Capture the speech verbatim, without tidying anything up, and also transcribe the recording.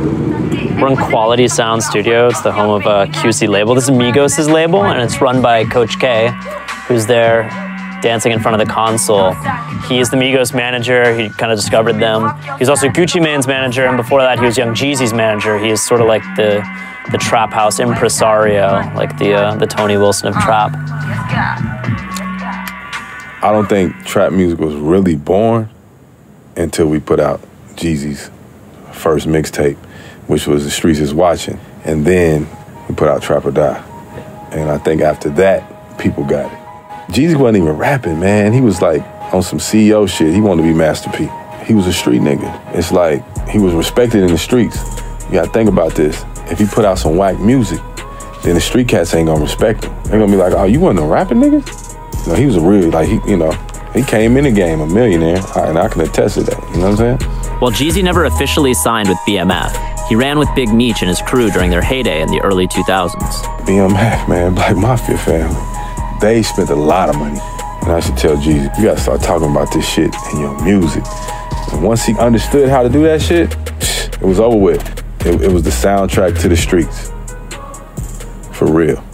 We're in Quality Sound Studio. It's the home of uh, Q C Label. This is Migos' label, and it's run by Coach K, who's there dancing in front of the console. He's the Migos manager. He kind of discovered them. He's also Gucci Mane's manager, and before that, he was Young Jeezy's manager. He is sort of like the the trap house impresario, like the uh, the Tony Wilson of trap. I don't think trap music was really born until we put out Jeezy's first mixtape, which was The Streets Is Watching. And then we put out Trap or Die. And I think after that, people got it. Jeezy wasn't even rapping, man. He was like on some C E O shit. He wanted to be Master P. He was a street nigga. It's like he was respected in the streets. You gotta think about this. If he put out some whack music, then the street cats ain't gonna respect him. They're gonna be like, oh, you wasn't a rapping nigga? No, he was a real, like, he, you know, he came in the game a millionaire, and I can attest to that, you know what I'm saying? While Jeezy never officially signed with B M F, he ran with Big Meech and his crew during their heyday in the early two thousands. B M F, man, Black Mafia family, they spent a lot of money. And I should tell Jeezy, you gotta start talking about this shit in your music. And once he understood how to do that shit, it was over with. It, it was the soundtrack to the streets. For real.